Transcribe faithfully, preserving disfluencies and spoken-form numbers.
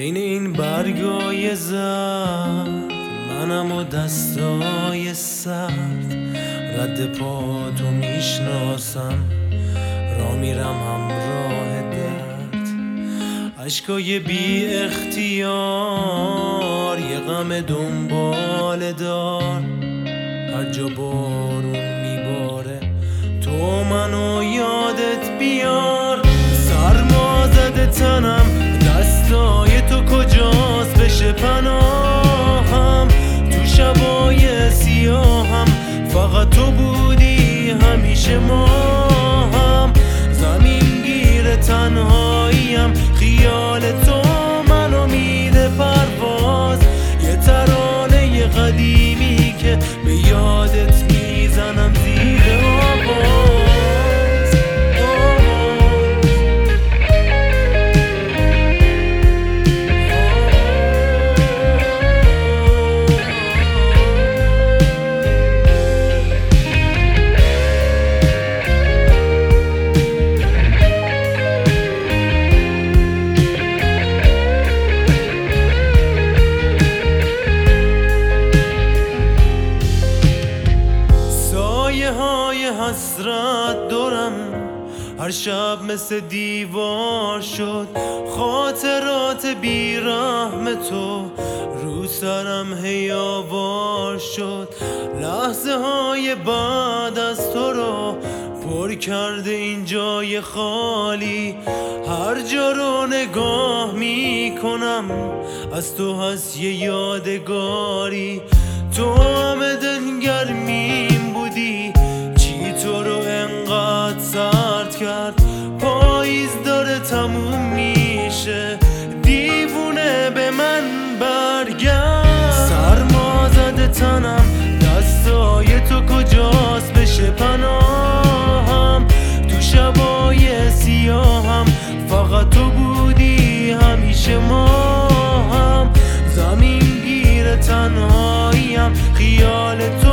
بین این برگای زرد منم و دستای سرد، رد پا تو میشناسم، را میرم همراه درد. عشقای بی اختیار یه غم دنبال دار، هر جا بارون میباره تو منو یادت بیار. سرما زده تنم، دستای تو کجاست بشه پناهم، تو شبای سیاهم فقط تو بودی همیشه ما هم. زمین گیر تنهاییم، خیال تو منو میده پرواز، یه ترانه قدیمی که به یادت میزنم زیر آواز. حسرت دارم، هر شب مثل دیوار شد، خاطرات بیرحم تو رو سرم هیاوار شد. لحظه های بعد از تو رو پر کرده این جای خالی، هر جا رو نگاه می کنم از تو هست یه یادگاری. تو همه دلگرمیم بودی، تو رو انقدر سرد کرد، پاییز داره تموم میشه، دیوونه به من برگرد. سرما زده تنم، دستای تو کجاست بشه پناهم، تو شبای سیاهم فقط تو بودی همیشه ما هم. زمین گیر تنهاییم، خیال تو